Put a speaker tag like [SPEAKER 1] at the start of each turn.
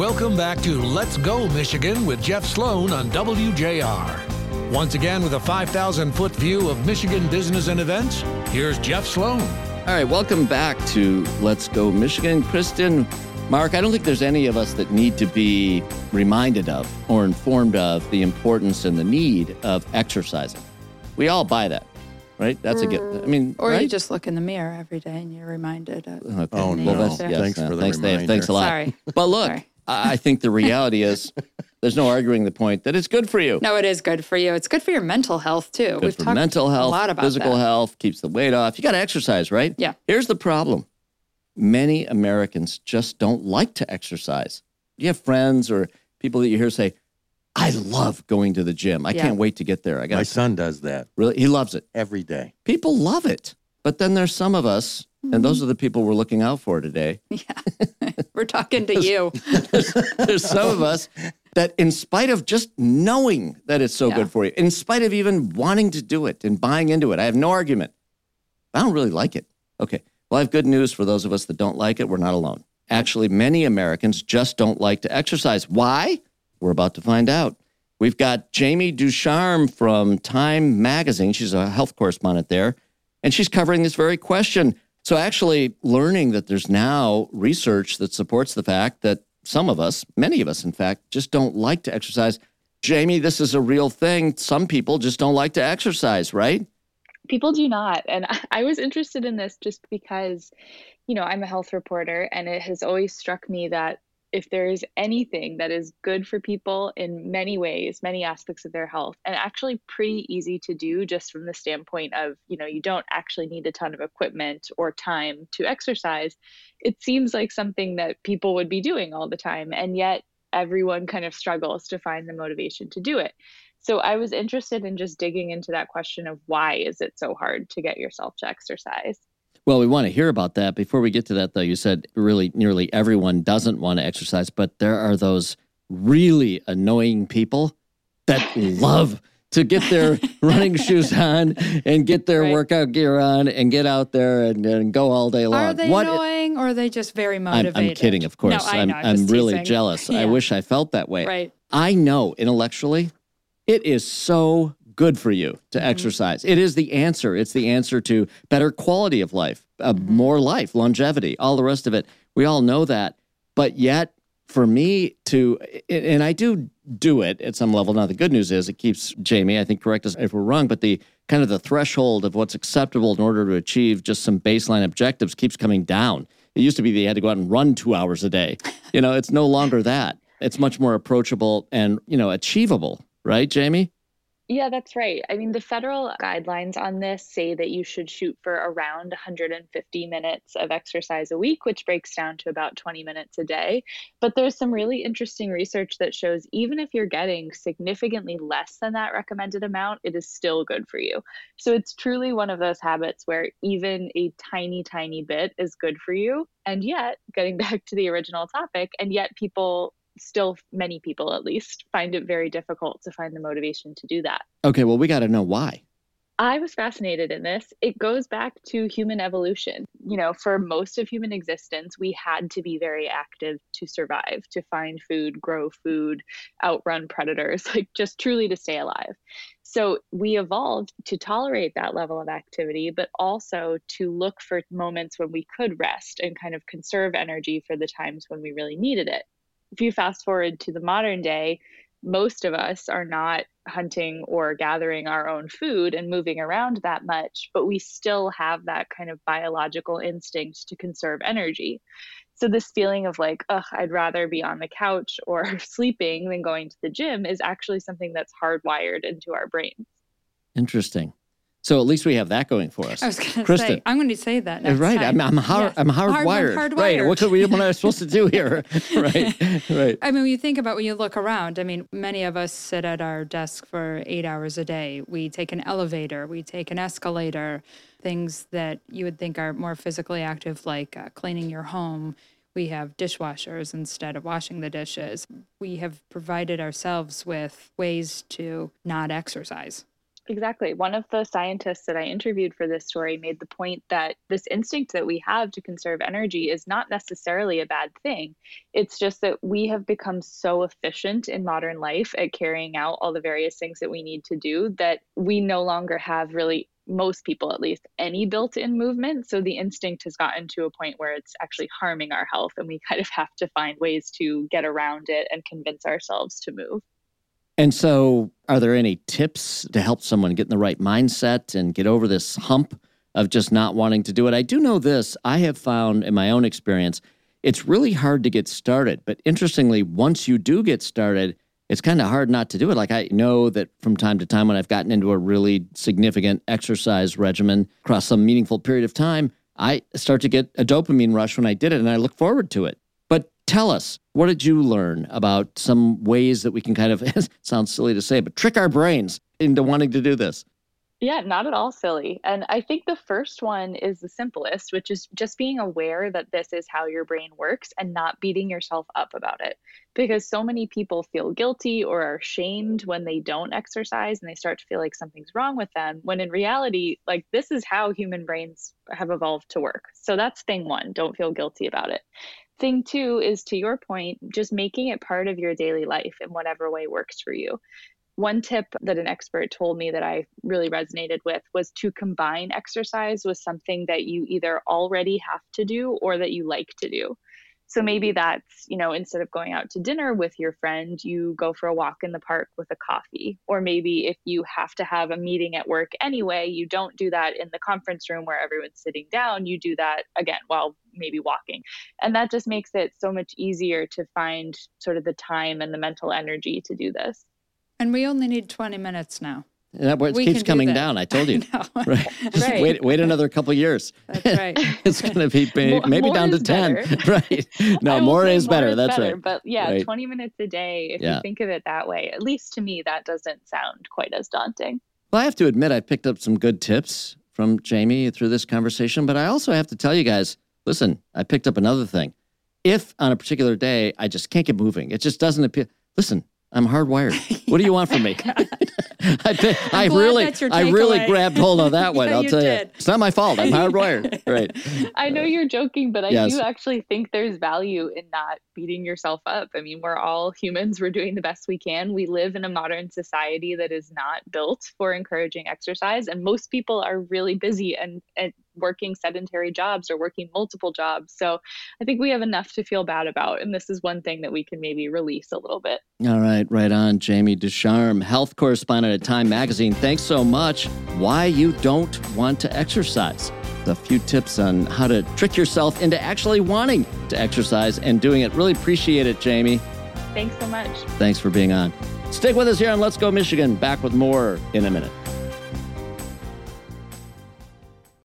[SPEAKER 1] Welcome back to Let's Go Michigan with Jeff Sloan on WJR. Once again with a 5,000-foot view of Michigan business and events, here's Jeff Sloan.
[SPEAKER 2] All right, welcome back to Let's Go Michigan. Kristen, Mark, I don't think there's any of us that need to be reminded of or informed of the importance and the need of exercising. We all buy that, right? That's a good, I mean,
[SPEAKER 3] or
[SPEAKER 2] right?
[SPEAKER 3] you just look in the mirror every day and you're reminded of.
[SPEAKER 2] Okay.
[SPEAKER 4] Oh, no.
[SPEAKER 2] Well,
[SPEAKER 4] Thanks for the
[SPEAKER 2] thanks, Dave.
[SPEAKER 4] reminder.
[SPEAKER 2] Thanks a lot.
[SPEAKER 3] Sorry.
[SPEAKER 2] But look,
[SPEAKER 3] Sorry.
[SPEAKER 2] I think the reality is there's no arguing the point that it's good for you.
[SPEAKER 3] No, it is good for you. It's good for your mental health, too.
[SPEAKER 2] Good
[SPEAKER 3] We've
[SPEAKER 2] for
[SPEAKER 3] talked
[SPEAKER 2] mental health,
[SPEAKER 3] a lot about
[SPEAKER 2] physical
[SPEAKER 3] that.
[SPEAKER 2] health, keeps the weight off. You got to exercise, right?
[SPEAKER 3] Yeah.
[SPEAKER 2] Here's the problem. Many Americans just don't like to exercise. You have friends or people that you hear say, I love going to the gym. I can't wait to get there.
[SPEAKER 4] My son does that
[SPEAKER 2] Really? He loves it.
[SPEAKER 4] every day.
[SPEAKER 2] People love it. But then there's some of us, and those are the people we're looking out for today.
[SPEAKER 3] Yeah. We're talking to you.
[SPEAKER 2] There's some of us that in spite of just knowing that it's so
[SPEAKER 3] Yeah.
[SPEAKER 2] good for you, in spite of even wanting to do it and buying into it, I have no argument. I don't really like it. Okay. Well, I have good news for those of us that don't like it. We're not alone. Actually, many Americans just don't like to exercise. Why? We're about to find out. We've got Jamie Ducharme from Time Magazine. She's a health correspondent there, and she's covering this very question. So actually learning that there's now research that supports the fact that some of us, many of us, in fact, just don't like to exercise. Jamie, this is a real thing. Some people just don't like to exercise, right?
[SPEAKER 5] People do not. And I was interested in this just because, I'm a health reporter, and it has always struck me that if there is anything that is good for people in many ways, many aspects of their health, and actually pretty easy to do just from the standpoint of, you don't actually need a ton of equipment or time to exercise, it seems like something that people would be doing all the time. And yet everyone kind of struggles to find the motivation to do it. So I was interested in just digging into that question of why is it so hard to get yourself to exercise?
[SPEAKER 2] Well, we want to hear about that. Before we get to that, though, you said really nearly everyone doesn't want to exercise, but there are those really annoying people that love to get their running shoes on and get their workout gear on and get out there and go all day long.
[SPEAKER 3] Are they annoying or are they just very motivated?
[SPEAKER 2] I'm kidding, of course.
[SPEAKER 3] No, I know,
[SPEAKER 2] I'm
[SPEAKER 3] just
[SPEAKER 2] really
[SPEAKER 3] teasing.
[SPEAKER 2] jealous.
[SPEAKER 3] Yeah.
[SPEAKER 2] I wish I felt that way.
[SPEAKER 3] Right.
[SPEAKER 2] I know intellectually it is so good for you to exercise. It is the answer. It's the answer to better quality of life, more life, longevity, all the rest of it. We all know that. But yet, for me and I do it at some level. Now, the good news is it keeps, Jamie, I think, correct us if we're wrong, but the kind of the threshold of what's acceptable in order to achieve just some baseline objectives keeps coming down. It used to be that you had to go out and run 2 hours a day. It's no longer that. It's much more approachable and, achievable. Right, Jamie?
[SPEAKER 5] Yeah, that's right. I mean, the federal guidelines on this say that you should shoot for around 150 minutes of exercise a week, which breaks down to about 20 minutes a day. But there's some really interesting research that shows even if you're getting significantly less than that recommended amount, it is still good for you. So it's truly one of those habits where even a tiny, tiny bit is good for you. And yet, getting back to the original topic, and yet many people at least, find it very difficult to find the motivation to do that.
[SPEAKER 2] Okay, well, we got to know why.
[SPEAKER 5] I was fascinated in this. It goes back to human evolution. For most of human existence, we had to be very active to survive, to find food, grow food, outrun predators, just truly to stay alive. So we evolved to tolerate that level of activity, but also to look for moments when we could rest and kind of conserve energy for the times when we really needed it. If you fast forward to the modern day, most of us are not hunting or gathering our own food and moving around that much, but we still have that kind of biological instinct to conserve energy. So this feeling of I'd rather be on the couch or sleeping than going to the gym is actually something that's hardwired into our brains.
[SPEAKER 2] Interesting. So at least we have that going for us.
[SPEAKER 3] I was going to
[SPEAKER 2] Kristen.
[SPEAKER 3] say, I'm going to say that next
[SPEAKER 2] Right.
[SPEAKER 3] time.
[SPEAKER 2] I'm hardwired.
[SPEAKER 3] Hardwired.
[SPEAKER 2] Right. What am I supposed to do here? Right.
[SPEAKER 3] I mean, when you look around, many of us sit at our desk for 8 hours a day. We take an elevator, we take an escalator, things that you would think are more physically active, like cleaning your home. We have dishwashers instead of washing the dishes. We have provided ourselves with ways to not exercise.
[SPEAKER 5] Exactly. One of the scientists that I interviewed for this story made the point that this instinct that we have to conserve energy is not necessarily a bad thing. It's just that we have become so efficient in modern life at carrying out all the various things that we need to do that we no longer have really, most people at least, any built-in movement. So the instinct has gotten to a point where it's actually harming our health, and we kind of have to find ways to get around it and convince ourselves to move.
[SPEAKER 2] And so are there any tips to help someone get in the right mindset and get over this hump of just not wanting to do it? I do know this. I have found in my own experience, it's really hard to get started. But interestingly, once you do get started, it's kind of hard not to do it. Like I know that from time to time when I've gotten into a really significant exercise regimen across some meaningful period of time, I start to get a dopamine rush when I did it, and I look forward to it. But tell us, what did you learn about some ways that we can kind of, it sounds silly to say, but trick our brains into wanting to do this?
[SPEAKER 5] Yeah, not at all silly. And I think the first one is the simplest, which is just being aware that this is how your brain works and not beating yourself up about it. Because so many people feel guilty or are shamed when they don't exercise and they start to feel like something's wrong with them, when in reality, like this is how human brains have evolved to work. So that's thing one, don't feel guilty about it. Thing two is, to your point, just making it part of your daily life in whatever way works for you. One tip that an expert told me that I really resonated with was to combine exercise with something that you either already have to do or that you like to do. So maybe that's, instead of going out to dinner with your friend, you go for a walk in the park with a coffee. Or maybe if you have to have a meeting at work anyway, you don't do that in the conference room where everyone's sitting down. You do that, again, while maybe walking. And that just makes it so much easier to find sort of the time and the mental energy to do this.
[SPEAKER 3] And we only need 20 minutes now.
[SPEAKER 2] That it keeps coming down. I told you. Right. Right. Wait another couple of years.
[SPEAKER 3] That's right.
[SPEAKER 2] It's going to be maybe
[SPEAKER 5] more
[SPEAKER 2] down to 10. Right. No, more is better. That's right.
[SPEAKER 5] But yeah,
[SPEAKER 2] right.
[SPEAKER 5] 20 minutes a day, if you think of it that way, at least to me, that doesn't sound quite as daunting.
[SPEAKER 2] Well, I have to admit, I picked up some good tips from Jamie through this conversation, but I also have to tell you guys, listen, I picked up another thing. If on a particular day, I just can't get moving, it just doesn't appear. Listen, I'm hardwired. What do you want from me? I really grabbed hold of that one. I'll tell you. It's not my fault. I'm hardwired. Right.
[SPEAKER 5] I know you're joking, but I do actually think there's value in not beating yourself up. I mean, we're all humans. We're doing the best we can. We live in a modern society that is not built for encouraging exercise. And most people are really busy and working sedentary jobs or working multiple jobs. So I think we have enough to feel bad about. And this is one thing that we can maybe release a little bit.
[SPEAKER 2] All right. Right on. Jamie Ducharme, health correspondent at Time Magazine. Thanks so much. Why you don't want to exercise. A few tips on how to trick yourself into actually wanting to exercise and doing it. Really appreciate it, Jamie.
[SPEAKER 5] Thanks so much.
[SPEAKER 2] Thanks for being on. Stick with us here on Let's Go Michigan. Back with more in a minute.